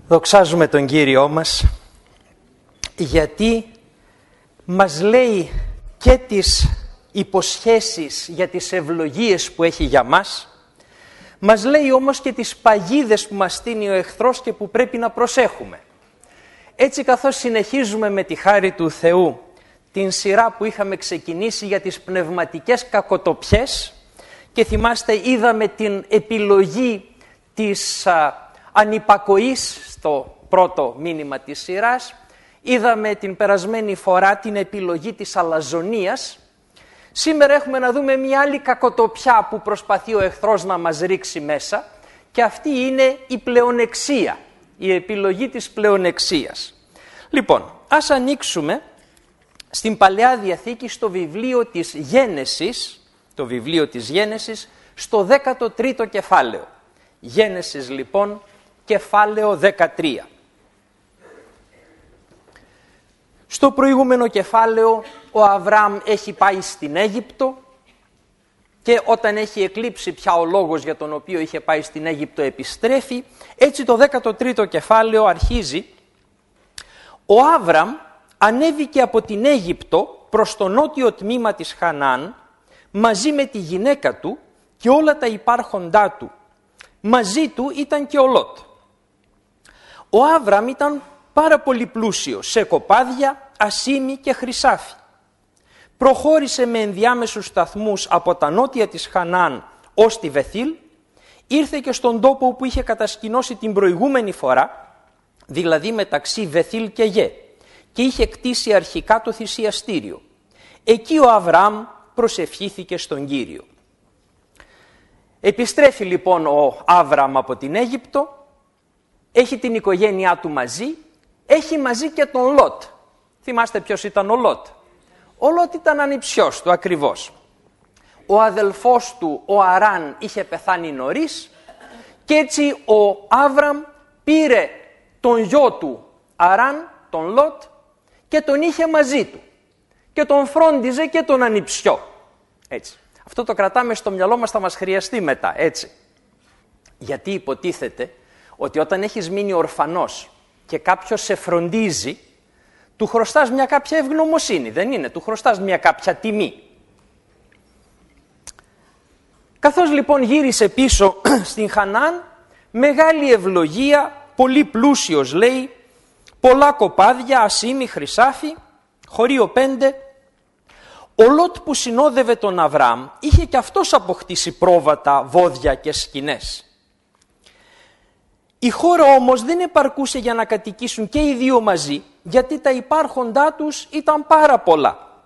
Δοξάζουμε τον Κύριό μας, γιατί μας λέει και τις υποσχέσεις για τις ευλογίες που έχει για μας, μας λέει όμως και τις παγίδες που μας στείνει ο εχθρός και που πρέπει να προσέχουμε. Έτσι, καθώς συνεχίζουμε με τη χάρη του Θεού την σειρά που είχαμε ξεκινήσει για τις πνευματικές κακοτοπιές, και θυμάστε, είδαμε την επιλογή της ανυπακοής στο πρώτο μήνυμα της σειράς, είδαμε την περασμένη φορά την επιλογή της αλαζονίας. Σήμερα έχουμε να δούμε μια άλλη κακοτοπιά που προσπαθεί ο εχθρός να μας ρίξει μέσα, και αυτή είναι η πλεονεξία, η επιλογή της πλεονεξίας. Λοιπόν, ας ανοίξουμε στην Παλαιά Διαθήκη στο βιβλίο της Γένεσης, στο 13ο κεφάλαιο. Γένεσης λοιπόν, κεφάλαιο 13. Στο προηγούμενο κεφάλαιο ο Αβραάμ έχει πάει στην Αίγυπτο, και όταν έχει εκλείψει πια ο λόγος για τον οποίο είχε πάει στην Αίγυπτο επιστρέφει. Έτσι το 13ο κεφάλαιο αρχίζει: ο Άβραμ ανέβηκε από την Αίγυπτο προς το νότιο τμήμα της Χανάν μαζί με τη γυναίκα του και όλα τα υπάρχοντά του. Μαζί του ήταν και ο Λότ. Ο Άβραμ ήταν πάρα πολύ πλούσιος σε κοπάδια, ασίμι και χρυσάφι. Προχώρησε με ενδιάμεσους σταθμούς από τα νότια της Χανάν ως τη Βεθήλ, ήρθε και στον τόπο που είχε κατασκηνώσει την προηγούμενη φορά, δηλαδή μεταξύ Βεθήλ και Γε, και είχε κτίσει αρχικά το θυσιαστήριο. Εκεί ο Αβραάμ προσευχήθηκε στον Κύριο. Επιστρέφει λοιπόν ο Άβραμ από την Αίγυπτο, έχει την οικογένειά του μαζί, έχει μαζί και τον Λότ. Θυμάστε ποιος ήταν ο Λότ? Ο Λότ ήταν ανιψιός του ακριβώς. Ο αδελφός του, ο Αράν, είχε πεθάνει νωρίς, και έτσι ο Άβραμ πήρε τον γιο του Αράν, τον Λότ, και τον είχε μαζί του και τον φρόντιζε και τον ανιψιό. Έτσι. Αυτό το κρατάμε στο μυαλό μας, θα μας χρειαστεί μετά, έτσι. Γιατί υποτίθεται ότι όταν έχεις μείνει ορφανός και κάποιος σε φροντίζει, του χρωστάς μια κάποια ευγνωμοσύνη, δεν είναι? Του χρωστάς μια κάποια τιμή. Καθώς λοιπόν γύρισε πίσω στην Χανάν, μεγάλη ευλογία, πολύ πλούσιος λέει, πολλά κοπάδια, ασίμι, χρυσάφι. Χωρίο 5. Ο Λότ που συνόδευε τον Αβραάμ είχε και αυτός αποκτήσει πρόβατα, βόδια και σκηνές. Η χώρα όμως δεν επαρκούσε για να κατοικήσουν και οι δύο μαζί, γιατί τα υπάρχοντά τους ήταν πάρα πολλά.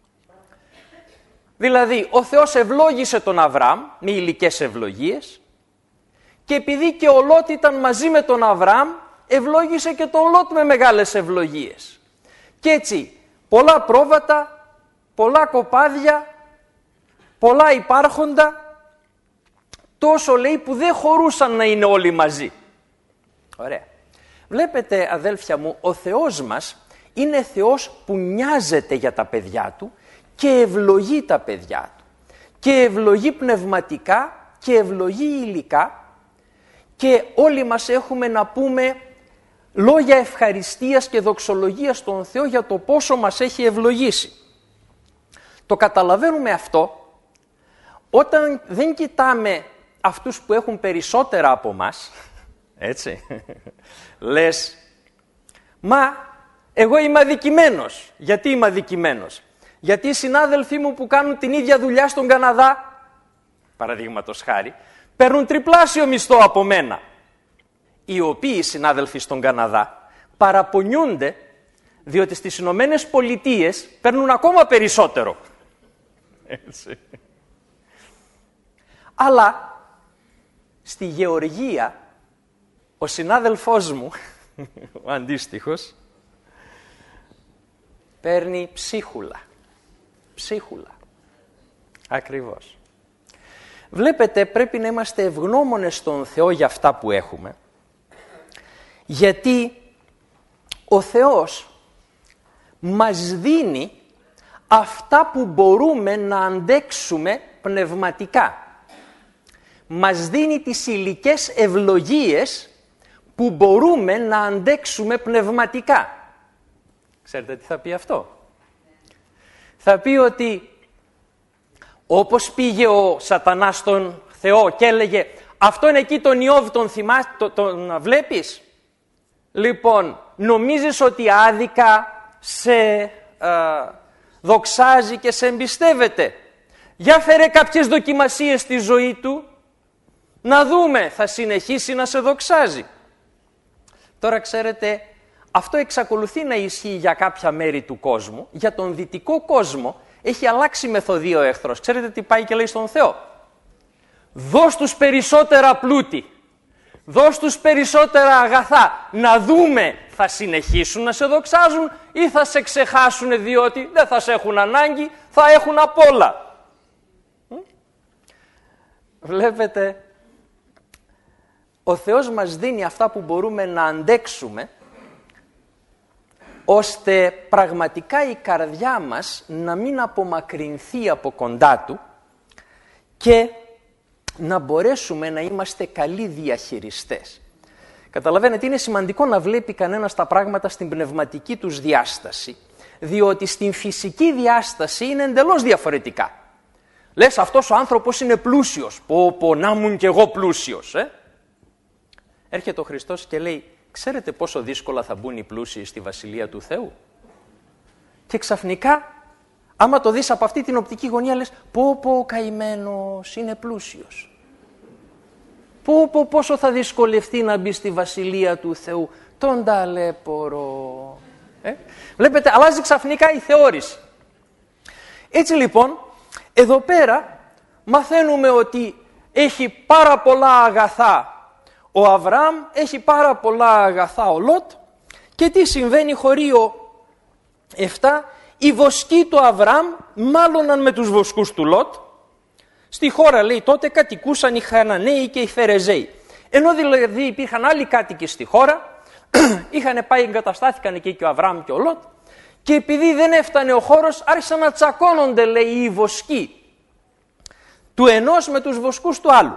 Δηλαδή, ο Θεός ευλόγησε τον Αβραάμ με υλικές ευλογίες, και επειδή και ο Λότ ήταν μαζί με τον Αβραάμ, ευλόγησε και τον Λότ με μεγάλες ευλογίες. Και έτσι, πολλά πρόβατα, πολλά κοπάδια, πολλά υπάρχοντα, τόσο λέει που δεν χωρούσαν να είναι όλοι μαζί. Ωραία. Βλέπετε, αδέλφια μου, ο Θεός μας είναι Θεός που νοιάζεται για τα παιδιά Του και ευλογεί τα παιδιά Του. Και ευλογεί πνευματικά και ευλογεί υλικά, και όλοι μας έχουμε να πούμε λόγια ευχαριστίας και δοξολογίας στον Θεό για το πόσο μας έχει ευλογήσει. Το καταλαβαίνουμε αυτό όταν δεν κοιτάμε αυτούς που έχουν περισσότερα από μας, έτσι. Λες, μα εγώ είμαι αδικημένος. Γιατί είμαι αδικημένος? Γιατί οι συνάδελφοί μου που κάνουν την ίδια δουλειά στον Καναδά, παραδείγματος χάρη, παίρνουν τριπλάσιο μισθό από μένα. Οι οποίοι συνάδελφοι στον Καναδά παραπονιούνται διότι στις Ηνωμένες Πολιτείες παίρνουν ακόμα περισσότερο. Έτσι. Αλλά στη Γεωργία ο συνάδελφός μου, ο αντίστοιχος, παίρνει ψίχουλα. Ψίχουλα. Ακριβώς. Βλέπετε, πρέπει να είμαστε ευγνώμονες στον Θεό για αυτά που έχουμε, γιατί ο Θεός μας δίνει αυτά που μπορούμε να αντέξουμε πνευματικά. Μας δίνει τις υλικές ευλογίες που μπορούμε να αντέξουμε πνευματικά. Ξέρετε τι θα πει αυτό? Θα πει ότι όπως πήγε ο σατανάς στον Θεό και έλεγε αυτόν εκεί τον Ιώβ τον βλέπεις? Λοιπόν, νομίζεις ότι άδικα σε δοξάζει και σε εμπιστεύεται? Για φέρε κάποιες δοκιμασίες στη ζωή του, να δούμε, θα συνεχίσει να σε δοξάζει. Τώρα ξέρετε, αυτό εξακολουθεί να ισχύει για κάποια μέρη του κόσμου. Για τον δυτικό κόσμο έχει αλλάξει μεθοδείο ο εχθρός. Ξέρετε τι πάει και λέει στον Θεό? Δώσ' τους περισσότερα πλούτη, δώσ' τους περισσότερα αγαθά, να δούμε θα συνεχίσουν να σε δοξάζουν ή θα σε ξεχάσουν διότι δεν θα σε έχουν ανάγκη, θα έχουν απ' όλα. Βλέπετε, ο Θεός μας δίνει αυτά που μπορούμε να αντέξουμε, ώστε πραγματικά η καρδιά μας να μην απομακρυνθεί από κοντά Του και να μπορέσουμε να είμαστε καλοί διαχειριστές. Καταλαβαίνετε, είναι σημαντικό να βλέπει κανένας τα πράγματα στην πνευματική τους διάσταση, διότι στην φυσική διάσταση είναι εντελώς διαφορετικά. Λες, αυτός ο άνθρωπος είναι πλούσιος. Πω, να ήμουν κι εγώ πλούσιος. Έρχεται ο Χριστός και λέει, ξέρετε πόσο δύσκολα θα μπουν οι πλούσιοι στη Βασιλεία του Θεού? Και ξαφνικά, άμα το δεις από αυτή την οπτική γωνία, λες, πω, ο καημένος είναι πλούσιος. Πόσο θα δυσκολευτεί να μπει στη Βασιλεία του Θεού, τον ταλέπορο. Βλέπετε, αλλάζει ξαφνικά η θεώρηση. Έτσι λοιπόν, εδώ πέρα μαθαίνουμε ότι έχει πάρα πολλά αγαθά ο Αβραάμ, έχει πάρα πολλά αγαθά ο Λότ, και τι συμβαίνει? Χωρίο 7, οι βοσκοί του Αβραάμ μάλωναν με τους βοσκούς του Λότ. Στη χώρα, λέει, τότε κατοικούσαν οι Χαναναίοι και οι Φερεζαίοι. Ενώ δηλαδή υπήρχαν άλλοι κάτοικοι στη χώρα, είχαν πάει, εγκαταστάθηκαν εκεί και ο Αβραάμ και ο Λότ, και επειδή δεν έφτανε ο χώρος, άρχισαν να τσακώνονται, λέει, οι βοσκοί του ενός με τους βοσκούς του άλλου.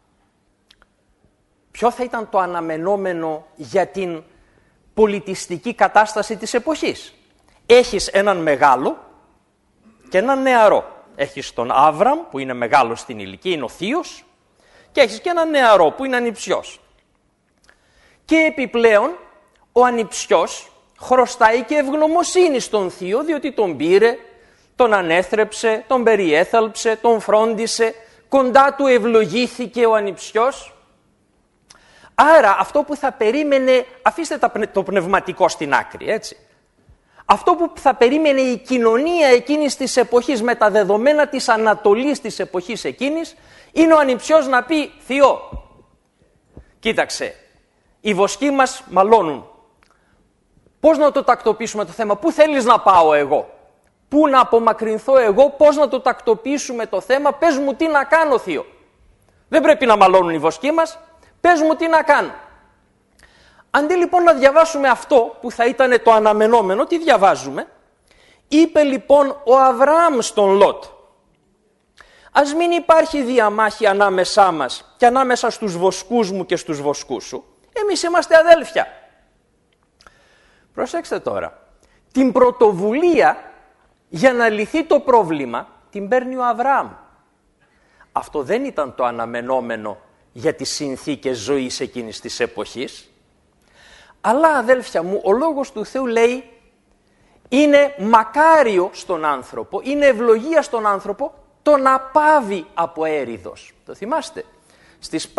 Ποιο θα ήταν το αναμενόμενο για την πολιτιστική κατάσταση της εποχής? Έχεις έναν μεγάλο και έναν νεαρό. Έχεις τον Άβραμ που είναι μεγάλος στην ηλικία, είναι ο θείος, και έχεις και έναν νεαρό που είναι ανιψιός. Και επιπλέον ο ανιψιός χρωστάει και ευγνωμοσύνη στον θείο, διότι τον πήρε, τον ανέθρεψε, τον περιέθαλψε, τον φρόντισε, κοντά του ευλογήθηκε ο ανιψιός. Άρα αυτό που θα περίμενε, αφήστε το πνευματικό στην άκρη, έτσι. Αυτό που θα περίμενε η κοινωνία εκείνης της εποχής, με τα δεδομένα της Ανατολής της εποχής εκείνης, είναι ο ανιψιός να πει, θείο, κοίταξε, οι βοσκοί μας μαλώνουν. Πώς να το τακτοποιήσουμε το θέμα? Πού θέλεις να πάω εγώ? Πού να απομακρυνθώ εγώ? Πώς να το τακτοποιήσουμε το θέμα? Πες μου τι να κάνω, θείο. Δεν πρέπει να μαλώνουν οι βοσκοί μας. Πες μου τι να κάνω. Αντί λοιπόν να διαβάσουμε αυτό που θα ήταν το αναμενόμενο, τι διαβάζουμε? Είπε λοιπόν ο Αβραάμ στον Λότ, ας μην υπάρχει διαμάχη ανάμεσά μας και ανάμεσα στους βοσκούς μου και στους βοσκούς σου. Εμείς είμαστε αδέλφια. Προσέξτε τώρα, την πρωτοβουλία για να λυθεί το πρόβλημα την παίρνει ο Αβραάμ. Αυτό δεν ήταν το αναμενόμενο για τις συνθήκες ζωής εκείνης της εποχής. Αλλά αδέλφια μου, ο λόγος του Θεού λέει είναι μακάριο στον άνθρωπο, είναι ευλογία στον άνθρωπο το να πάβει από έριδος. Το θυμάστε? Στις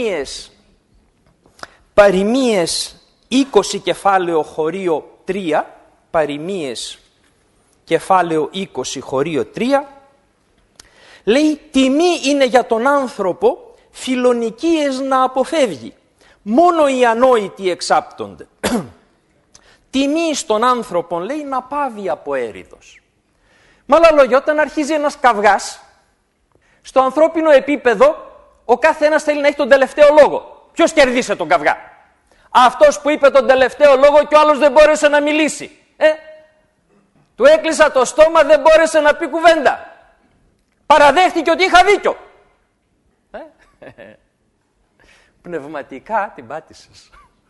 παροιμίες 20 κεφάλαιο χωρίο 3, παροιμίες κεφάλαιο 20 χωρίο 3, λέει τιμή είναι για τον άνθρωπο φιλονικίες να αποφεύγει. Μόνο οι ανόητοι εξάπτονται. Τιμή στον άνθρωπο, λέει, να πάβει από έριδος. Με άλλα λόγια, όταν αρχίζει ένας καυγάς, στο ανθρώπινο επίπεδο, ο κάθε ένας θέλει να έχει τον τελευταίο λόγο. Ποιος κερδίσε τον καυγά? Αυτός που είπε τον τελευταίο λόγο και ο άλλος δεν μπόρεσε να μιλήσει. Του έκλεισα το στόμα, δεν μπόρεσε να πει κουβέντα. Παραδέχτηκε ότι είχα δίκιο. Πνευματικά την πάτησες.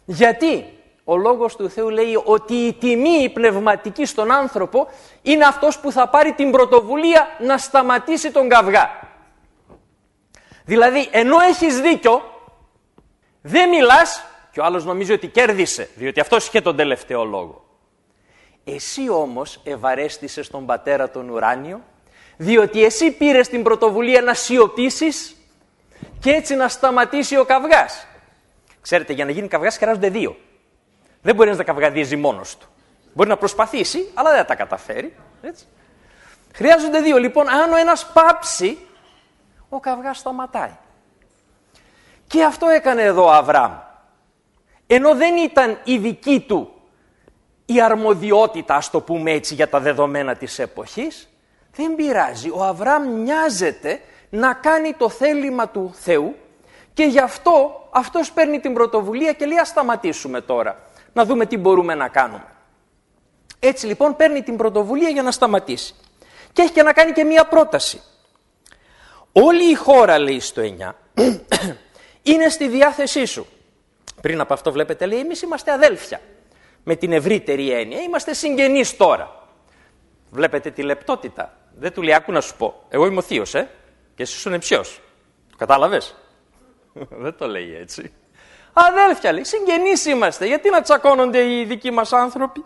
Γιατί ο Λόγος του Θεού λέει ότι η τιμή η πνευματική στον άνθρωπο είναι αυτός που θα πάρει την πρωτοβουλία να σταματήσει τον καυγά. Δηλαδή, ενώ έχεις δίκιο, δεν μιλάς και ο άλλος νομίζει ότι κέρδισε, διότι αυτός είχε τον τελευταίο λόγο. Εσύ όμως ευαρέστησες τον Πατέρα τον ουράνιο, διότι εσύ πήρες την πρωτοβουλία να σιωπήσεις και έτσι να σταματήσει ο καυγάς. Ξέρετε, για να γίνει καυγάς χρειάζονται δύο. Δεν μπορεί να καυγαδίζει μόνος του. Μπορεί να προσπαθήσει, αλλά δεν θα τα καταφέρει. Έτσι. Χρειάζονται δύο. Λοιπόν, αν ο ένας πάψει, ο καυγάς σταματάει. Και αυτό έκανε εδώ ο Αβραάμ. Ενώ δεν ήταν η δική του η αρμοδιότητα, ας το πούμε έτσι, για τα δεδομένα της εποχής, δεν πειράζει. Ο Αβραάμ νοιάζεται να κάνει το θέλημα του Θεού και γι' αυτό αυτός παίρνει την πρωτοβουλία και λέει ας σταματήσουμε τώρα, να δούμε τι μπορούμε να κάνουμε. Έτσι λοιπόν παίρνει την πρωτοβουλία για να σταματήσει. Και έχει και να κάνει και μία πρόταση. Όλη η χώρα, λέει στο 9, είναι στη διάθεσή σου. Πριν από αυτό βλέπετε, λέει, εμείς είμαστε αδέλφια. Με την ευρύτερη έννοια, είμαστε συγγενείς τώρα. Βλέπετε τη λεπτότητα. Δεν του λέει, άκου να σου πω, εγώ είμαι ο θείος, και εσύ σου είναι ψιος. Το κατάλαβες? Δεν το λέει έτσι. Αδέλφια, λέει, συγγενείς είμαστε. Γιατί να τσακώνονται οι δικοί μας άνθρωποι?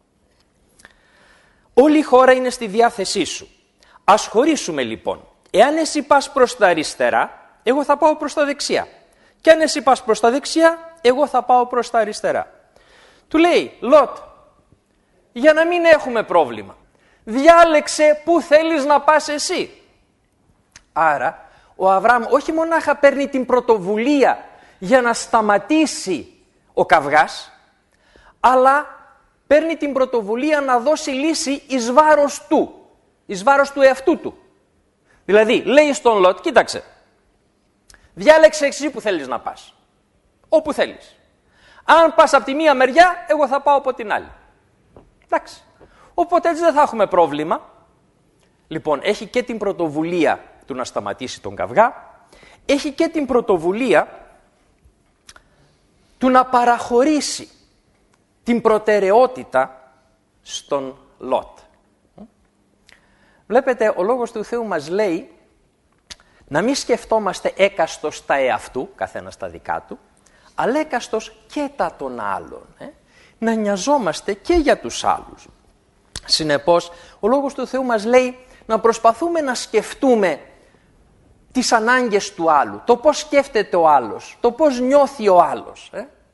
Όλη η χώρα είναι στη διάθεσή σου. Ας χωρίσουμε λοιπόν. Εάν εσύ πας προς τα αριστερά, εγώ θα πάω προς τα δεξιά. Και αν εσύ πας προς τα δεξιά, εγώ θα πάω προς τα αριστερά. Του λέει, Λότ, για να μην έχουμε πρόβλημα, διάλεξε πού θέλεις να πας εσύ. Άρα, ο Αβραάμ όχι μονάχα παίρνει την πρωτοβουλία για να σταματήσει ο καυγάς, αλλά παίρνει την πρωτοβουλία να δώσει λύση εις βάρος του, εις βάρος του εαυτού του. Δηλαδή, λέει στον Λότ, κοίταξε, διάλεξε εσύ που θέλεις να πας, όπου θέλεις. Αν πας από τη μία μεριά, εγώ θα πάω από την άλλη. Εντάξει. Οπότε έτσι δεν θα έχουμε πρόβλημα. Λοιπόν, έχει και την πρωτοβουλία του να σταματήσει τον καυγά, έχει και την πρωτοβουλία του να παραχωρήσει την προτεραιότητα στον Λότ. Βλέπετε, ο Λόγος του Θεού μας λέει να μην σκεφτόμαστε έκαστος τα εαυτού, καθένας τα δικά του, αλλά έκαστος και τα των άλλων. Να νοιαζόμαστε και για τους άλλους. Συνεπώς, ο Λόγος του Θεού μας λέει να προσπαθούμε να σκεφτούμε τις ανάγκες του άλλου, το πώς σκέφτεται ο άλλος, το πώς νιώθει ο άλλος.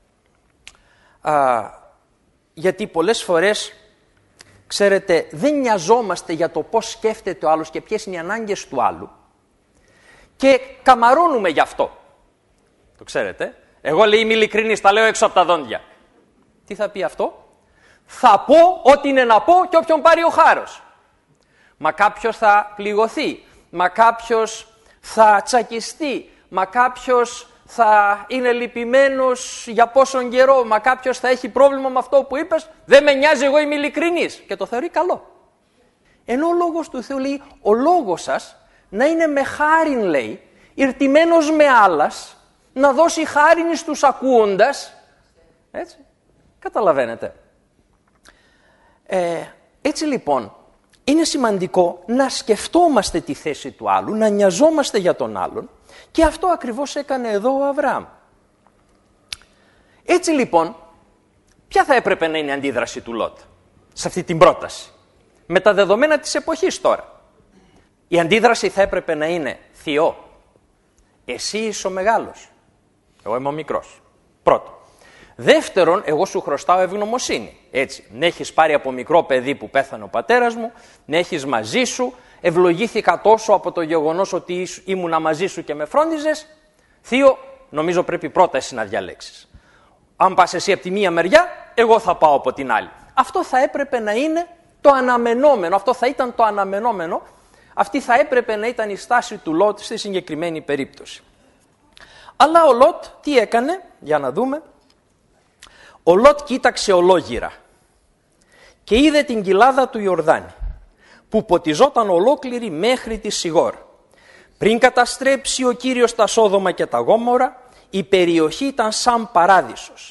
Γιατί πολλές φορές, ξέρετε, δεν νοιαζόμαστε για το πώς σκέφτεται ο άλλος και ποιες είναι οι ανάγκες του άλλου και καμαρώνουμε γι' αυτό. Το ξέρετε. Εγώ, λέει, είμαι ειλικρινής, τα λέω έξω από τα δόντια. Τι θα πει αυτό? Θα πω ό,τι είναι να πω και όποιον πάρει ο χάρος. Μα κάποιος θα πληγωθεί, μα κάποιος θα τσακιστεί, μα κάποιος θα είναι λυπημένος για πόσον καιρό, μα κάποιος θα έχει πρόβλημα με αυτό που είπες, δεν με νοιάζει, εγώ είμαι ειλικρινής, και το θεωρεί καλό. Ενώ ο Λόγος του Θεού λέει, ο λόγος σας να είναι με χάριν, λέει, ηρτημένος με άλλας, να δώσει χάριν στους ακούοντας. Έτσι, καταλαβαίνετε. Έτσι λοιπόν, είναι σημαντικό να σκεφτόμαστε τη θέση του άλλου, να νοιαζόμαστε για τον άλλον, και αυτό ακριβώς έκανε εδώ ο Αβραάμ. Έτσι λοιπόν, ποια θα έπρεπε να είναι η αντίδραση του Λότ σε αυτή την πρόταση, με τα δεδομένα της εποχής τώρα? Η αντίδραση θα έπρεπε να είναι, Θεό, εσύ είσαι ο μεγάλος, εγώ είμαι ο μικρός. Πρώτον. Δεύτερον, εγώ σου χρωστάω ευγνωμοσύνη. Έτσι, να έχεις πάρει από μικρό παιδί που πέθανε ο πατέρας μου, να έχεις μαζί σου, ευλογήθηκα τόσο από το γεγονός ότι ήμουνα μαζί σου και με φρόντιζες. Θείο, νομίζω πρέπει πρώτα εσύ να διαλέξεις. Αν πας εσύ από τη μία μεριά, εγώ θα πάω από την άλλη. Αυτό θα έπρεπε να είναι το αναμενόμενο, αυτό θα ήταν το αναμενόμενο, αυτή θα έπρεπε να ήταν η στάση του Λότ στη συγκεκριμένη περίπτωση. Αλλά ο Λότ τι έκανε, για να δούμε. Ο Λότ κοίταξε ολόγυρα και είδε την κοιλάδα του Ιορδάνη που ποτιζόταν ολόκληρη μέχρι τη Σιγόρ. Πριν καταστρέψει ο Κύριος τα Σόδομα και τα Γόμορα, η περιοχή ήταν σαν παράδεισος.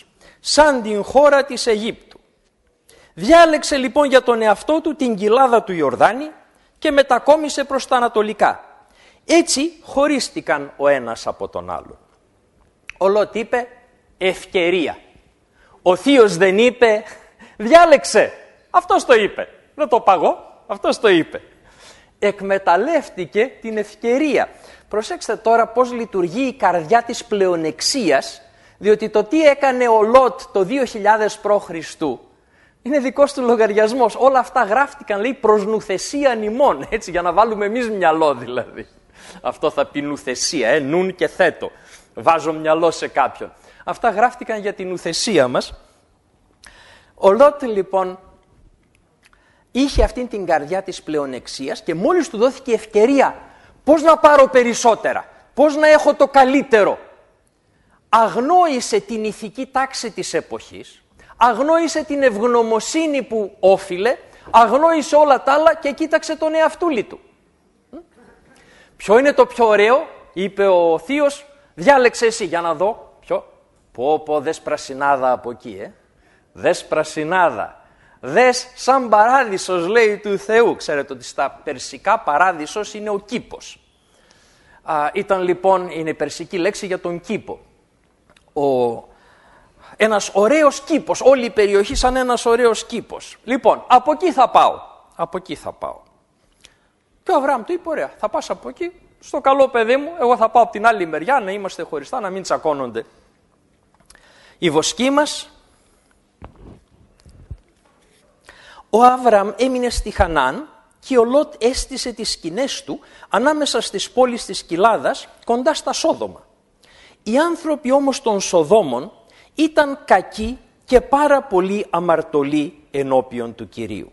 σαν την χώρα της Αιγύπτου. Διάλεξε λοιπόν για τον εαυτό του την κοιλάδα του Ιορδάνη και μετακόμισε προς τα ανατολικά. Έτσι χωρίστηκαν ο ένας από τον άλλον. Ο Λότ είπε ευκαιρία. Ο θείος δεν είπε διάλεξε. Αυτός το είπε. Δεν το παγώ, αυτός το είπε. Εκμεταλλεύτηκε την ευκαιρία. Προσέξτε τώρα πώς λειτουργεί η καρδιά της πλεονεξίας, διότι το τι έκανε ο Λότ το 2000 π.Χ. είναι δικός του λογαριασμός. Όλα αυτά γράφτηκαν, λέει, προς νουθεσίαν ημών, έτσι, για να βάλουμε εμείς μυαλό δηλαδή. Αυτό θα πει νουθεσία, νουν και θέτω. Βάζω μυαλό σε κάποιον. Αυτά γράφτηκαν για την νουθεσία μας. Ο Λότ λοιπόν είχε αυτήν την καρδιά της πλεονεξίας και μόλις του δόθηκε ευκαιρία πώς να πάρω περισσότερα, πώς να έχω το καλύτερο, αγνόησε την ηθική τάξη της εποχής, αγνόησε την ευγνωμοσύνη που όφιλε, αγνόησε όλα τα άλλα και κοίταξε τον εαυτούλη του. Ποιο είναι το πιο ωραίο, είπε ο θείος, διάλεξε εσύ για να δω. Ποιο? Πω, δες πρασινάδα από εκεί, δες πρασινάδα. Δες σαν παράδεισος, λέει, του Θεού. Ξέρετε ότι στα περσικά παράδεισος είναι ο κήπος. Ήταν λοιπόν, είναι η περσική λέξη για τον κήπο. Ένας ωραίος κήπος, όλη η περιοχή σαν ένας ωραίος κήπος. Λοιπόν, από εκεί θα πάω. Από εκεί θα πάω. Και ο Αβραάμ του είπε, ωραία, θα πας από εκεί, στο καλό παιδί μου, εγώ θα πάω από την άλλη μεριά, να είμαστε χωριστά, να μην τσακώνονται οι βοσκοί μας. Ο Αβραάμ έμεινε στη Χανάν και ο Λότ έστησε τις σκηνές του ανάμεσα στις πόλεις της Κοιλάδας, κοντά στα Σόδομα. Οι άνθρωποι όμως των Σοδόμων ήταν κακοί και πάρα πολύ αμαρτωλοί ενώπιον του Κυρίου.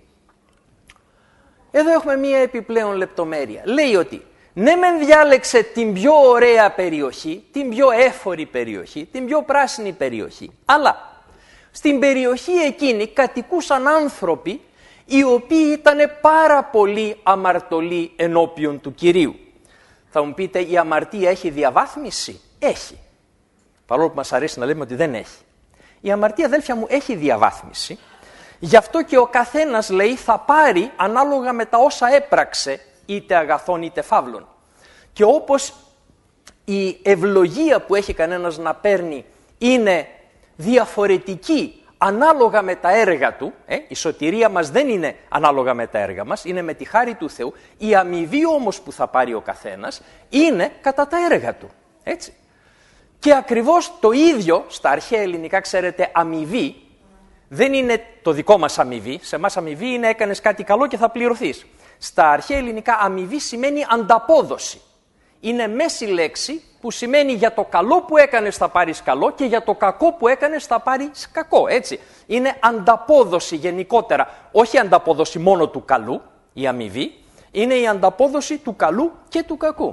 Εδώ έχουμε μία επιπλέον λεπτομέρεια. Λέει ότι ναι μεν διάλεξε την πιο ωραία περιοχή, την πιο έφορη περιοχή, την πιο πράσινη περιοχή, αλλά στην περιοχή εκείνη κατοικούσαν άνθρωποι οι οποίοι ήταν πάρα πολύ αμαρτωλοί ενώπιον του Κυρίου. Θα μου πείτε, η αμαρτία έχει διαβάθμιση? Έχει. Παρόλο που μας αρέσει να λέμε ότι δεν έχει. Η αμαρτία, αδέλφια μου, έχει διαβάθμιση. Γι' αυτό και ο καθένας, λέει, θα πάρει ανάλογα με τα όσα έπραξε, είτε αγαθών είτε φαύλων. Και όπως η ευλογία που έχει κανένας να παίρνει είναι διαφορετική ανάλογα με τα έργα του, η σωτηρία μας δεν είναι ανάλογα με τα έργα μας, είναι με τη χάρη του Θεού, η αμοιβή όμως που θα πάρει ο καθένας είναι κατά τα έργα του, έτσι. Και ακριβώς το ίδιο, στα αρχαία ελληνικά, ξέρετε, αμοιβή, δεν είναι το δικό μας αμοιβή, σε εμάς αμοιβή είναι έκανες κάτι καλό και θα πληρωθείς. Στα αρχαία ελληνικά αμοιβή σημαίνει ανταπόδοση. Είναι μέση λέξη που σημαίνει για το καλό που έκανες θα πάρεις καλό και για το κακό που έκανες θα πάρεις κακό, έτσι. Είναι ανταπόδοση γενικότερα, όχι ανταπόδοση μόνο του καλού, η αμοιβή, είναι η ανταπόδοση του καλού και του κακού.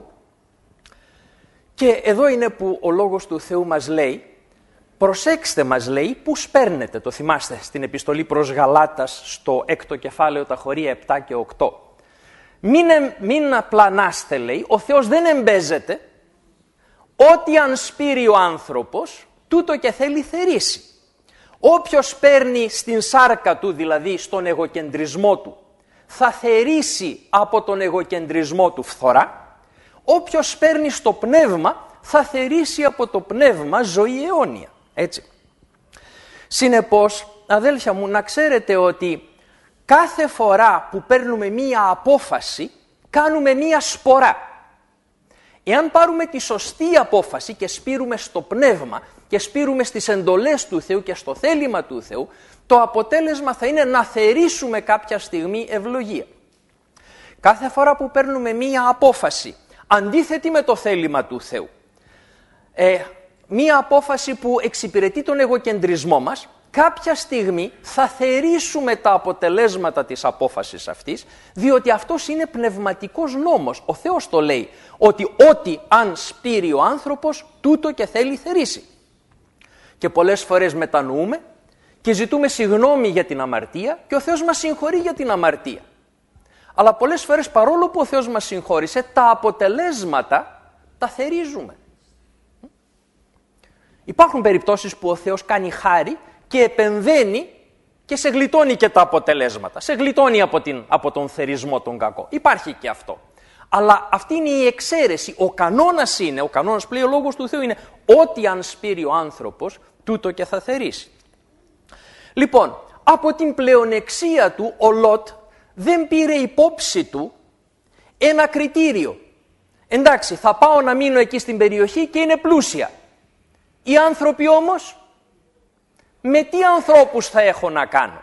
Και εδώ είναι που ο Λόγος του Θεού μας λέει, προσέξτε, μας λέει, που σπέρνετε, το θυμάστε στην επιστολή προς Γαλάτας στο 6ο κεφάλαιο, τα χωρία 7 και 8. Μην πλανάστε, λέει, ο Θεός δεν εμπέζεται, ό,τι αν σπείρει ο άνθρωπος, τούτο και θέλει θερήσει. Όποιος παίρνει στην σάρκα του, δηλαδή στον εγωκεντρισμό του, θα θερήσει από τον εγωκεντρισμό του φθορά. Όποιος παίρνει στο πνεύμα, θα θερήσει από το πνεύμα ζωή αιώνια. Έτσι. Συνεπώς, αδέλφια μου, να ξέρετε ότι κάθε φορά που παίρνουμε μία απόφαση, κάνουμε μία σπορά. Εάν πάρουμε τη σωστή απόφαση και σπείρουμε στο πνεύμα και σπείρουμε στις εντολές του Θεού και στο θέλημα του Θεού, το αποτέλεσμα θα είναι να θερήσουμε κάποια στιγμή ευλογία. Κάθε φορά που παίρνουμε μία απόφαση αντίθετη με το θέλημα του Θεού, μία απόφαση που εξυπηρετεί τον εγωκεντρισμό μας, κάποια στιγμή θα θερήσουμε τα αποτελέσματα της απόφασης αυτής, διότι αυτός είναι πνευματικός νόμος. Ο Θεός το λέει, ότι ό,τι αν σπείρει ο άνθρωπος, τούτο και θέλει θερήσει. Και πολλές φορές μετανοούμε και ζητούμε συγγνώμη για την αμαρτία και ο Θεός μας συγχωρεί για την αμαρτία. Αλλά πολλές φορές, παρόλο που ο Θεός μας συγχώρησε, τα αποτελέσματα τα θερίζουμε. Υπάρχουν περιπτώσεις που ο Θεός κάνει χάρη και επεμβαίνει και σε γλιτώνει και τα αποτελέσματα. Σε γλιτώνει από τον θερισμό τον κακό. Υπάρχει και αυτό. Αλλά αυτή είναι η εξαίρεση. Ο κανόνας πλέον ο λόγος του Θεού είναι ό,τι αν σπείρει ο άνθρωπος, τούτο και θα θερήσει. Λοιπόν, από την πλεονεξία του ο Λότ δεν πήρε υπόψη του ένα κριτήριο. Εντάξει, θα πάω να μείνω εκεί στην περιοχή και είναι πλούσια. Οι άνθρωποι όμως, με τι ανθρώπους θα έχω να κάνω?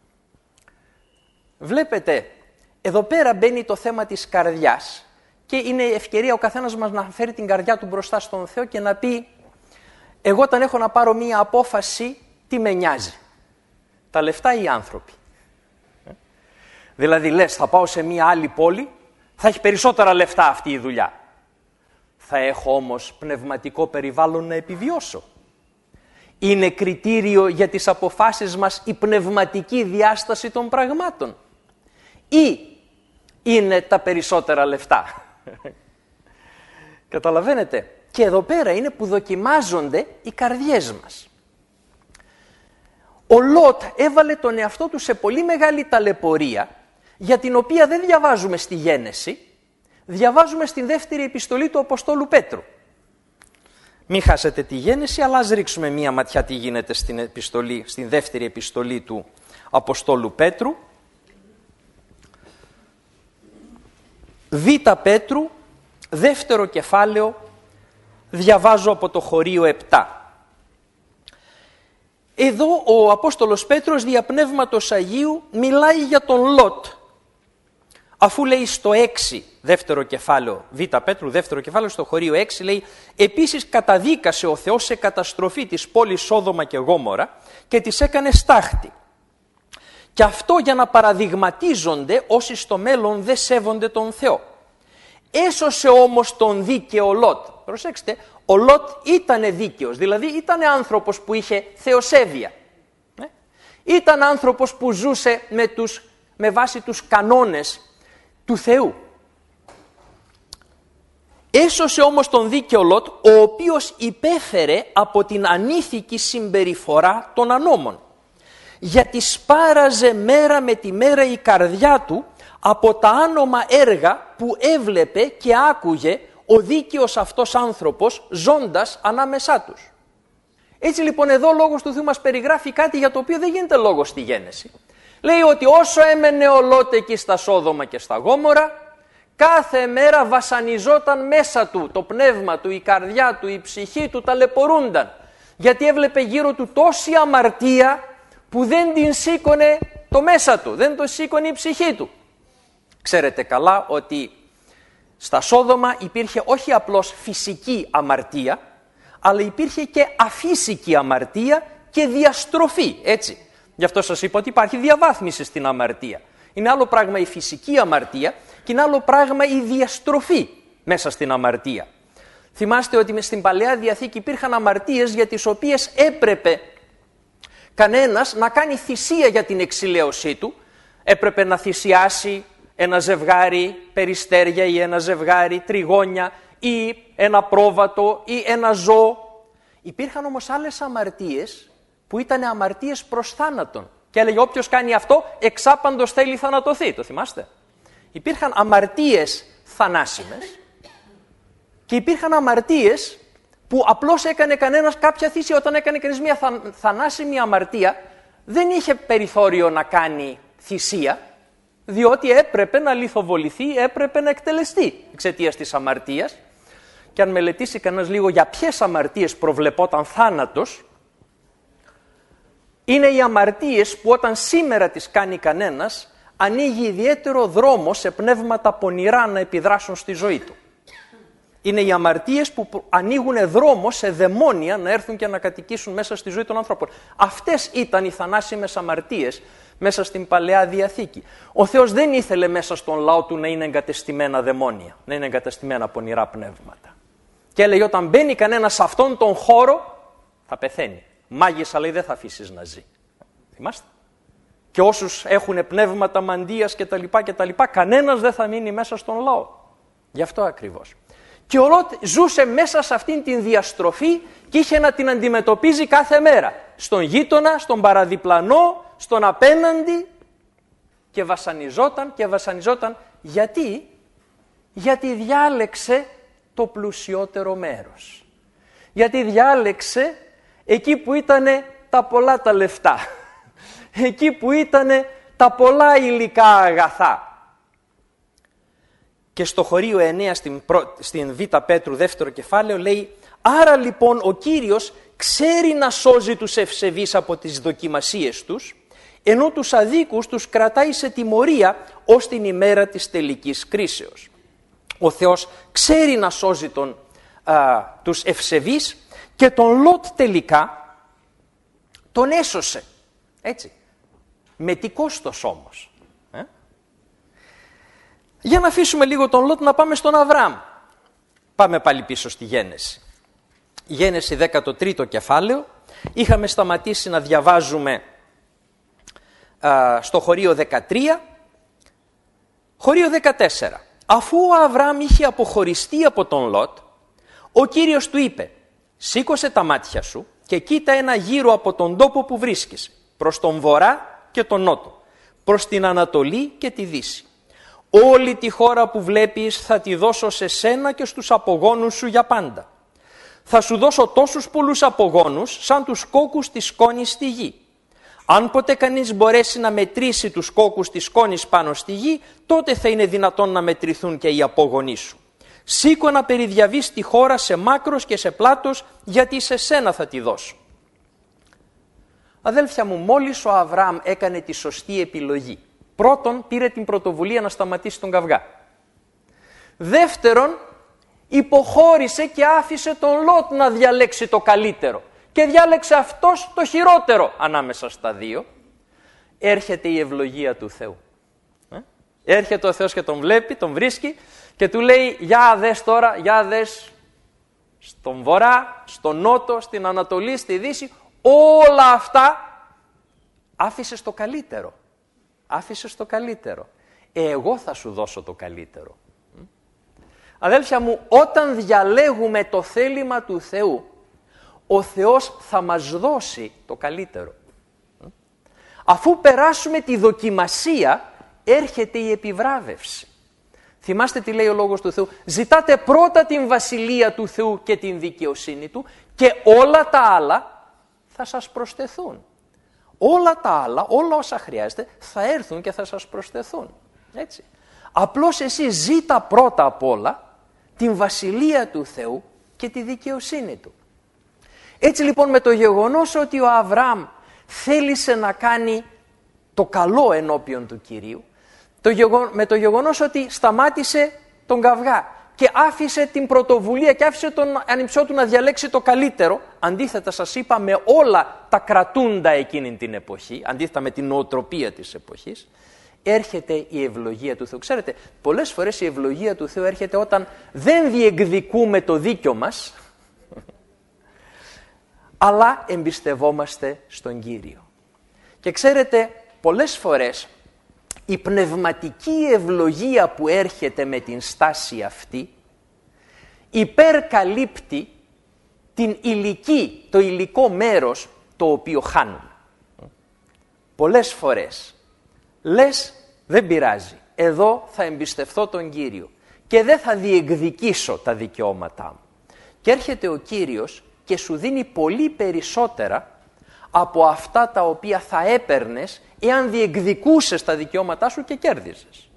Βλέπετε, εδώ πέρα μπαίνει το θέμα της καρδιάς και είναι ευκαιρία ο καθένας μας να φέρει την καρδιά του μπροστά στον Θεό και να πει, εγώ όταν έχω να πάρω μία απόφαση, τι με νοιάζει? Τα λεφτά ή οι άνθρωποι? Δηλαδή λες, θα πάω σε μία άλλη πόλη, θα έχει περισσότερα λεφτά αυτή η δουλειά. Θα έχω όμως πνευματικό περιβάλλον να επιβιώσω? Είναι κριτήριο για τις αποφάσεις μας η πνευματική διάσταση των πραγμάτων? Ή είναι τα περισσότερα λεφτά? Καταλαβαίνετε? Και εδώ πέρα είναι που δοκιμάζονται οι καρδιές μας. Ο Λότ έβαλε τον εαυτό του σε πολύ μεγάλη ταλαιπωρία, για την οποία δεν διαβάζουμε στη Γένεση, διαβάζουμε στην δεύτερη επιστολή του Αποστόλου Πέτρου. Μην χάσετε τη Γένεση, αλλά ας ρίξουμε μία ματιά τι γίνεται στην δεύτερη επιστολή του Αποστόλου Πέτρου. Β' Πέτρου, δεύτερο κεφάλαιο, διαβάζω από το χωρίο 7. Εδώ ο Απόστολος Πέτρος δια Πνεύματος Αγίου μιλάει για τον Λότ. Αφού λέει στο 6, δεύτερο κεφάλαιο, Β' Πέτρου, δεύτερο κεφάλαιο, στο χωρίο 6, λέει «Επίσης καταδίκασε ο Θεός σε καταστροφή της πόλης Σόδομα και Γόμορα και τις έκανε στάχτη. Και αυτό για να παραδειγματίζονται όσοι στο μέλλον δεν σέβονται τον Θεό. Έσωσε όμως τον δίκαιο Λότ». Προσέξτε, ο Λότ ήταν δίκαιος, δηλαδή ήταν άνθρωπος που είχε θεοσέβεια. Ήταν άνθρωπος που ζούσε με βάση τους κανόνες του Θεού. Έσωσε όμως τον δίκαιο Λότ, ο οποίος υπέφερε από την ανήθικη συμπεριφορά των ανώμων, γιατί σπάραζε μέρα με τη μέρα η καρδιά του από τα άνομα έργα που έβλεπε και άκουγε ο δίκαιος αυτός άνθρωπος ζώντας ανάμεσά τους. Έτσι λοιπόν εδώ ο λόγος του Θεού μας περιγράφει κάτι για το οποίο δεν γίνεται λόγος στη Γένεση. Λέει ότι όσο έμενε ο Λότ εκεί στα Σόδομα και στα Γόμορα, κάθε μέρα βασανιζόταν μέσα του το πνεύμα του, η καρδιά του, η ψυχή του ταλαιπωρούνταν. Γιατί έβλεπε γύρω του τόση αμαρτία που δεν την σήκωνε το μέσα του, δεν το σήκωνε η ψυχή του. Ξέρετε καλά ότι στα Σόδομα υπήρχε όχι απλώς φυσική αμαρτία, αλλά υπήρχε και αφύσικη αμαρτία και διαστροφή, έτσι. Γι' αυτό σας είπα ότι υπάρχει διαβάθμιση στην αμαρτία. Είναι άλλο πράγμα η φυσική αμαρτία και είναι άλλο πράγμα η διαστροφή μέσα στην αμαρτία. Θυμάστε ότι στην Παλαιά Διαθήκη υπήρχαν αμαρτίες για τις οποίες έπρεπε κανένας να κάνει θυσία για την εξηλαίωσή του. Έπρεπε να θυσιάσει ένα ζευγάρι περιστέρια ή ένα ζευγάρι τριγώνια ή ένα πρόβατο ή ένα ζώο. Υπήρχαν όμως άλλες αμαρτίες που ήταν αμαρτίες προς θάνατον. Και έλεγε όποιος κάνει αυτό εξάπαντος θέλει θανατωθεί. Το θυμάστε? Υπήρχαν αμαρτίες θανάσιμες και υπήρχαν αμαρτίες που απλώς έκανε κανένας κάποια θυσία. Όταν έκανε κανείς μια θανάσιμη αμαρτία δεν είχε περιθώριο να κάνει θυσία, διότι έπρεπε να λιθοβοληθεί, έπρεπε να εκτελεστεί εξαιτίας της αμαρτίας. Και αν μελετήσει κανένας λίγο για ποιες αμαρτίες προβλεπόταν θάνατος, είναι οι αμαρτίες που όταν σήμερα τις κάνει κανένας, ανοίγει ιδιαίτερο δρόμο σε πνεύματα πονηρά να επιδράσουν στη ζωή του. Είναι οι αμαρτίες που ανοίγουν δρόμο σε δαιμόνια να έρθουν και να κατοικήσουν μέσα στη ζωή των ανθρώπων. Αυτές ήταν οι θανάσιμες αμαρτίες μέσα στην Παλαιά Διαθήκη. Ο Θεός δεν ήθελε μέσα στον λαό του να είναι εγκατεστημένα δαιμόνια, να είναι εγκατεστημένα πονηρά πνεύματα. Και έλεγε όταν μπαίνει κανένας σε αυτόν τον χώρο θα πεθαίνει. Μάγισσα λέει δεν θα αφήσεις να ζει. Θυμάστε? Και όσους έχουν πνεύματα μαντείας κτλ. Κανένας δεν θα μείνει μέσα στον λαό. Γι' αυτό ακριβώς. Και ο Λότ ζούσε μέσα σε αυτήν την διαστροφή και είχε να την αντιμετωπίζει κάθε μέρα. Στον γείτονα, στον παραδιπλανό, στον απέναντι και βασανιζόταν. Γιατί? Γιατί διάλεξε το πλουσιότερο μέρος. Γιατί διάλεξε εκεί που ήτανε τα πολλά τα λεφτά. Εκεί που ήτανε τα πολλά υλικά αγαθά. Και στο χωρίο 9 στην Β' Πέτρου δεύτερο κεφάλαιο λέει «Άρα λοιπόν ο Κύριος ξέρει να σώζει τους ευσεβείς από τις δοκιμασίες τους, ενώ τους αδίκους τους κρατάει σε τιμωρία ως την ημέρα της τελικής κρίσεως». Ο Θεός ξέρει να σώζει τους ευσεβείς και τον Λότ τελικά τον έσωσε. Έτσι. Με τι κόστος όμως. Για να αφήσουμε λίγο τον Λότ να πάμε στον Αβραάμ. Πάμε πάλι πίσω στη Γένεση. Γένεση 13ο κεφάλαιο. Είχαμε σταματήσει να διαβάζουμε στο χωρίο 13. Χωρίο 14. Αφού ο Αβραάμ είχε αποχωριστεί από τον Λότ, ο Κύριος του είπε «Σήκωσε τα μάτια σου και κοίτα ένα γύρο από τον τόπο που βρίσκεσαι, προς τον βορρά και τον νότο, προς την Ανατολή και τη Δύση. Όλη τη χώρα που βλέπεις θα τη δώσω σε σένα και στους απογόνους σου για πάντα. Θα σου δώσω τόσους πολλούς απογόνους σαν τους κόκκους της σκόνης στη γη. Αν ποτέ κανείς μπορέσει να μετρήσει τους κόκκους της σκόνης πάνω στη γη, τότε θα είναι δυνατόν να μετρηθούν και οι απόγονοί σου. Σήκω να περιδιαβείς τη χώρα σε μάκρος και σε πλάτος, γιατί σε σένα θα τη δώσω». Αδέλφια μου, μόλις ο Αβραάμ έκανε τη σωστή επιλογή, πρώτον πήρε την πρωτοβουλία να σταματήσει τον καυγά. Δεύτερον, υποχώρησε και άφησε τον Λότ να διαλέξει το καλύτερο. Και διάλεξε αυτός το χειρότερο ανάμεσα στα δύο. Έρχεται η ευλογία του Θεού. Έρχεται ο Θεός και τον βλέπει, τον βρίσκει και του λέει «Για δες τώρα, για δες στον βορρά, στον νότο, στην Ανατολή, στη Δύση, όλα αυτά άφησες το καλύτερο. Άφησες το καλύτερο. Εγώ θα σου δώσω το καλύτερο». Αδέλφια μου, όταν διαλέγουμε το θέλημα του Θεού, ο Θεός θα μας δώσει το καλύτερο. Αφού περάσουμε τη δοκιμασία, έρχεται η επιβράβευση. Θυμάστε τι λέει ο Λόγος του Θεού. Ζητάτε πρώτα την βασιλεία του Θεού και την δικαιοσύνη του και όλα τα άλλα θα σας προσθεθούν. Όλα τα άλλα, όλα όσα χρειάζεται θα έρθουν και θα σας προσθεθούν. Έτσι. Απλώς εσύ ζήτα πρώτα απ' όλα την βασιλεία του Θεού και τη δικαιοσύνη του. Έτσι λοιπόν με το γεγονός ότι ο Αβραάμ θέλησε να κάνει το καλό ενώπιον του Κυρίου, με το γεγονός ότι σταμάτησε τον καυγά και άφησε την πρωτοβουλία και άφησε τον ανιψιό του να διαλέξει το καλύτερο, αντίθετα σας είπα με όλα τα κρατούντα εκείνη την εποχή, αντίθετα με την νοοτροπία της εποχής, έρχεται η ευλογία του Θεού. Ξέρετε, πολλές φορές η ευλογία του Θεού έρχεται όταν δεν διεκδικούμε το δίκιο μας, αλλά εμπιστευόμαστε στον Κύριο. Και ξέρετε, πολλές φορές η πνευματική ευλογία που έρχεται με την στάση αυτή υπερκαλύπτει το υλικό μέρος το οποίο χάνουμε. Πολλές φορές λες δεν πειράζει, εδώ θα εμπιστευθώ τον Κύριο και δεν θα διεκδικήσω τα δικαιώματά μου. Και έρχεται ο Κύριος και σου δίνει πολύ περισσότερα από αυτά τα οποία θα έπαιρνες εάν διεκδικούσες τα δικαιώματά σου και κέρδιζες.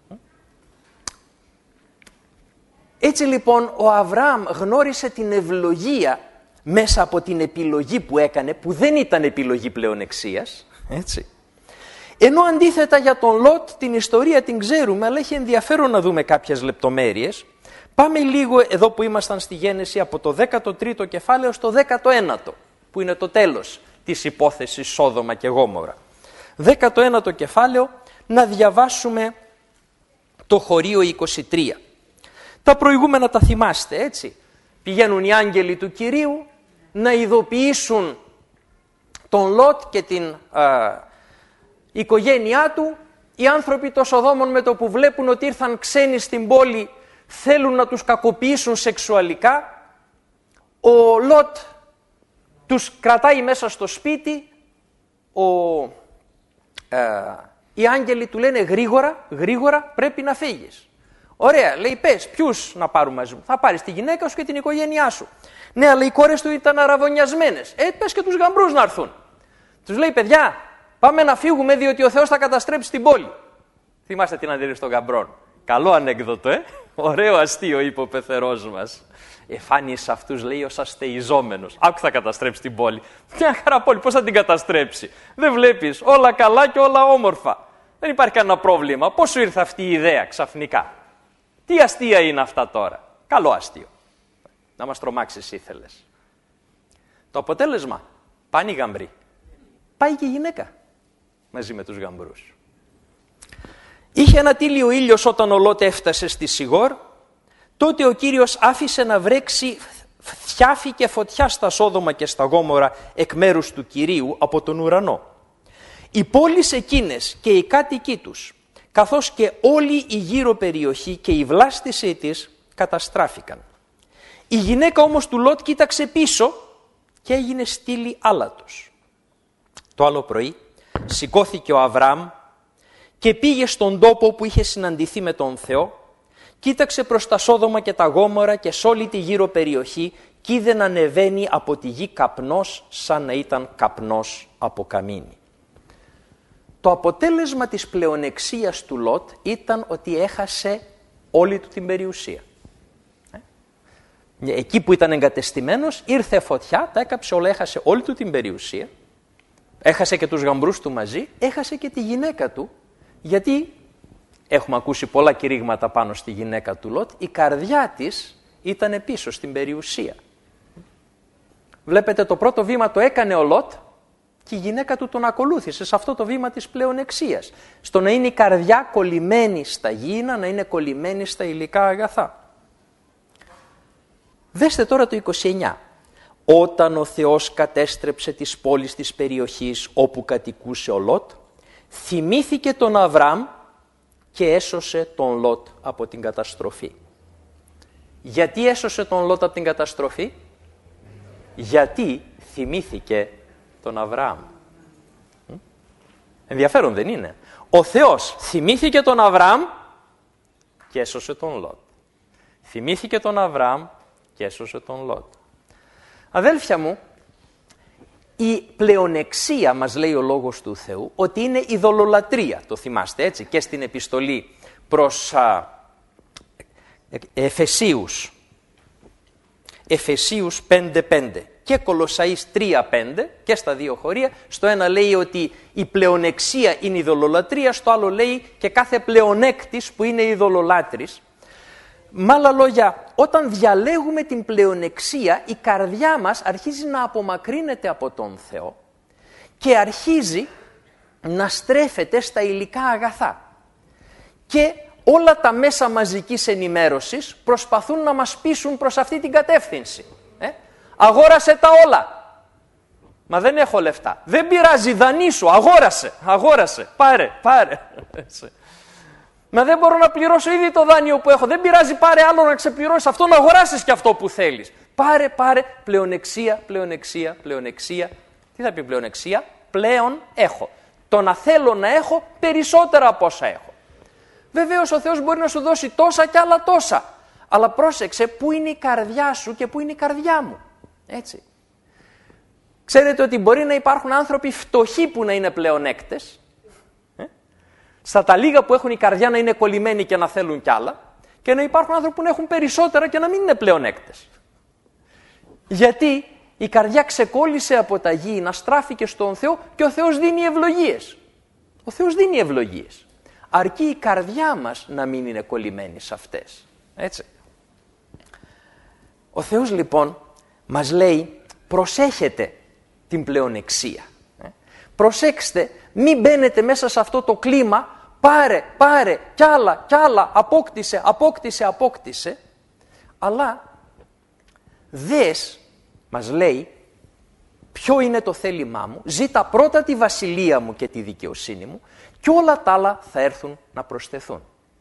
Έτσι λοιπόν ο Αβραάμ γνώρισε την ευλογία μέσα από την επιλογή που έκανε, που δεν ήταν επιλογή πλεονεξίας, έτσι. Ενώ αντίθετα για τον Λότ την ιστορία την ξέρουμε, αλλά έχει ενδιαφέρον να δούμε κάποιες λεπτομέρειες. Πάμε λίγο εδώ που ήμασταν στη Γένεση από το 13ο κεφάλαιο στο 19ο, που είναι το τέλος της υπόθεσης Σόδομα και Γόμορα. 19ο κεφάλαιο, να διαβάσουμε το χωρίο 23. Τα προηγούμενα τα θυμάστε, έτσι. Πηγαίνουν οι άγγελοι του Κυρίου να ειδοποιήσουν τον Λότ και την οικογένειά του. Οι άνθρωποι των Σοδόμων με το που βλέπουν ότι ήρθαν ξένοι στην πόλη θέλουν να τους κακοποιήσουν σεξουαλικά. Ο Λότ τους κρατάει μέσα στο σπίτι, οι άγγελοι του λένε γρήγορα πρέπει να φύγεις. Ωραία, λέει, πες ποιους να πάρουν μαζί μου. Θα πάρεις τη γυναίκα σου και την οικογένειά σου. Ναι, αλλά οι κόρες του ήταν αραβωνιασμένες. Πες και τους γαμπρούς να έρθουν. Τους λέει, παιδιά, πάμε να φύγουμε διότι ο Θεός θα καταστρέψει την πόλη. Θυμάστε την αντίληψη των γαμπρών. Καλό ανέκδοτο, Ωραίο αστείο, είπε ο πεθερός μας. Εφάνει σε αυτούς, λέει, ως αστεϊζόμενος. Άκου, θα καταστρέψει την πόλη. Μια χαρά πόλη, πώς θα την καταστρέψει? Δεν βλέπεις, όλα καλά και όλα όμορφα. Δεν υπάρχει κανένα πρόβλημα. Πώς σου ήρθε αυτή η ιδέα ξαφνικά? Τι αστεία είναι αυτά τώρα? Καλό αστείο. Να μας τρομάξεις ήθελες. Το αποτέλεσμα, πάνε οι γαμπροί. Πάει και η γυναίκα μαζί με τους γαμπρούς. Είχε ένα τίλιο ήλιος όταν ο Λότ έφτασε στη Σιγόρ. Τότε ο Κύριος άφησε να βρέξει θιάφη και φωτιά στα Σόδομα και στα Γόμορα εκ μέρους του Κυρίου από τον ουρανό. Οι πόλεις εκείνες και οι κάτοικοι τους, καθώς και όλη η γύρω περιοχή και η βλάστησή της καταστράφηκαν. Η γυναίκα όμως του Λότ κοίταξε πίσω και έγινε στήλη άλατος. Το άλλο πρωί σηκώθηκε ο Αβραάμ και πήγε στον τόπο που είχε συναντηθεί με τον Θεό, κοίταξε προς τα Σόδομα και τα Γόμορα και σε όλη τη γύρω περιοχή κι είδε να ανεβαίνει από τη γη καπνός σαν να ήταν καπνός από καμίνι. Το αποτέλεσμα της πλεονεξίας του Λότ ήταν ότι έχασε όλη του την περιουσία. Εκεί που ήταν εγκατεστημένος ήρθε φωτιά, τα έκαψε όλα, έχασε όλη του την περιουσία, έχασε και τους γαμπρούς του μαζί, έχασε και τη γυναίκα του, γιατί έχουμε ακούσει πολλά κηρύγματα πάνω στη γυναίκα του Λότ, η καρδιά της ήταν πίσω στην περιουσία. Βλέπετε, το πρώτο βήμα το έκανε ο Λότ και η γυναίκα του τον ακολούθησε σε αυτό το βήμα της πλεονεξίας. Στο να είναι η καρδιά κολλημένη στα γήινα, να είναι κολλημένη στα υλικά αγαθά. Δέστε τώρα το 29. Όταν ο Θεός κατέστρεψε τις πόλεις της περιοχής όπου κατοικούσε ο Λότ, θυμήθηκε τον Αβραάμ και έσωσε τον Λότ από την καταστροφή. Γιατί έσωσε τον Λότ από την καταστροφή? Γιατί θυμήθηκε τον Αβραάμ. Ενδιαφέρον δεν είναι? Ο Θεός θυμήθηκε τον Αβραάμ και έσωσε τον Λότ. Θυμήθηκε τον Αβραάμ και έσωσε τον Λότ. Αδέλφια μου, η πλεονεξία, μας λέει ο Λόγος του Θεού, ότι είναι ειδωλολατρία. Το θυμάστε, έτσι, και στην επιστολή προς Εφεσίους 5.5 και Κολοσσαείς 3.5, και στα δύο χωρία. Στο ένα λέει ότι η πλεονεξία είναι ειδωλολατρία, στο άλλο λέει και κάθε πλεονέκτης που είναι ειδωλολάτρης. Με άλλα λόγια, όταν διαλέγουμε την πλεονεξία, η καρδιά μας αρχίζει να απομακρύνεται από τον Θεό και αρχίζει να στρέφεται στα υλικά αγαθά. Και όλα τα μέσα μαζικής ενημέρωσης προσπαθούν να μας πείσουν προς αυτή την κατεύθυνση. Αγόρασε τα όλα. Μα δεν έχω λεφτά. Δεν πειράζει, δανείσου, αγόρασε, πάρε. Μα δεν μπορώ να πληρώσω ήδη το δάνειο που έχω. Δεν πειράζει, πάρε άλλο να ξεπληρώσεις αυτό, να αγοράσεις και αυτό που θέλεις. Πάρε, πλεονεξία. Τι θα πει πλεονεξία? Πλέον έχω. Το να θέλω να έχω περισσότερα από όσα έχω. Βεβαίως ο Θεός μπορεί να σου δώσει τόσα και άλλα τόσα. Αλλά πρόσεξε, πού είναι η καρδιά σου και πού είναι η καρδιά μου. Έτσι. Ξέρετε ότι μπορεί να υπάρχουν άνθρωποι φτωχοί που να είναι πλεονέκτες. Στα τα λίγα που έχουν η καρδιά να είναι κολλημένοι και να θέλουν κι άλλα, και να υπάρχουν άνθρωποι που να έχουν περισσότερα και να μην είναι πλεονέκτες. Γιατί η καρδιά ξεκόλλησε από τα γήινα, στράφηκε στον Θεό και ο Θεός δίνει ευλογίες. Ο Θεός δίνει ευλογίες. Αρκεί η καρδιά μας να μην είναι κολλημένη σε αυτές. Έτσι. Ο Θεός λοιπόν μας λέει, προσέχετε την πλεονεξία. Προσέξτε, μην μπαίνετε μέσα σε αυτό το κλίμα, πάρε, κι άλλα, απόκτησε, αλλά δες, μας λέει, ποιο είναι το θέλημά μου, ζήτα πρώτα τη βασιλεία μου και τη δικαιοσύνη μου και όλα τα άλλα θα έρθουν να προσθεθούν.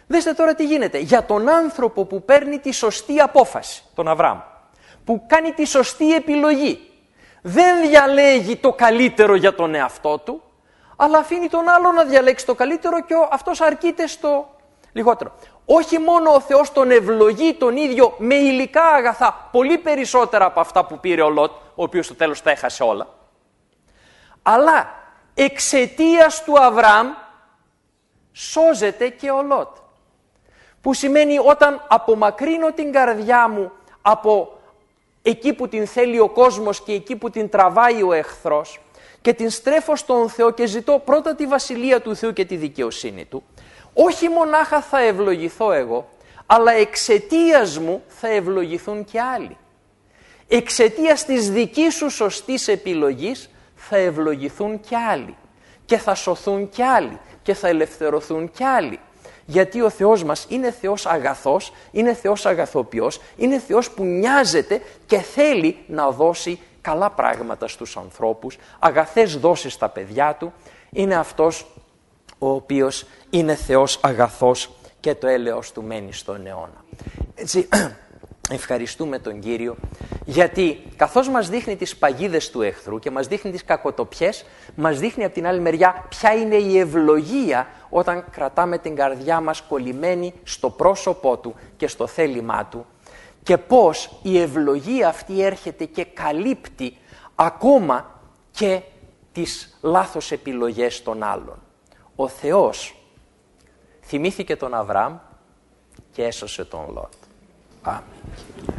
Δέστε τώρα τι γίνεται. Για τον άνθρωπο που παίρνει τη σωστή απόφαση, τον Αβραάμ, που κάνει τη σωστή επιλογή, δεν διαλέγει το καλύτερο για τον εαυτό του, αλλά αφήνει τον άλλο να διαλέξει το καλύτερο και αυτός αρκείται στο λιγότερο. Όχι μόνο ο Θεός τον ευλογεί τον ίδιο με υλικά αγαθά, πολύ περισσότερα από αυτά που πήρε ο Λότ, ο οποίος στο τέλος τα έχασε όλα, αλλά εξαιτίας του Αβραάμ σώζεται και ο Λότ. Που σημαίνει όταν απομακρύνω την καρδιά μου από εκεί που την θέλει ο κόσμος και εκεί που την τραβάει ο εχθρός και την στρέφω στον Θεό και ζητώ πρώτα τη βασιλεία του Θεού και τη δικαιοσύνη Του, όχι μονάχα θα ευλογηθώ εγώ, αλλά εξαιτίας μου θα ευλογηθούν και άλλοι. Εξαιτίας της δικής σου σωστής επιλογής θα ευλογηθούν και άλλοι και θα σωθούν και άλλοι και θα ελευθερωθούν και άλλοι. Γιατί ο Θεός μας είναι Θεός αγαθός, είναι Θεός αγαθοποιός, είναι Θεός που νοιάζεται και θέλει να δώσει καλά πράγματα στους ανθρώπους, αγαθές δώσεις στα παιδιά Του. Είναι Αυτός ο οποίος είναι Θεός αγαθός και το έλεος Του μένει στον αιώνα. Έτσι, ευχαριστούμε τον Κύριο, γιατί καθώς μας δείχνει τις παγίδες του εχθρού και μας δείχνει τις κακοτοπιές, μας δείχνει από την άλλη μεριά ποια είναι η ευλογία όταν κρατάμε την καρδιά μας κολλημένη στο πρόσωπό Του και στο θέλημά Του και πώς η ευλογία αυτή έρχεται και καλύπτει ακόμα και τις λάθος επιλογές των άλλων. Ο Θεός θυμήθηκε τον Αβραάμ και έσωσε τον Λότ. Αμήν.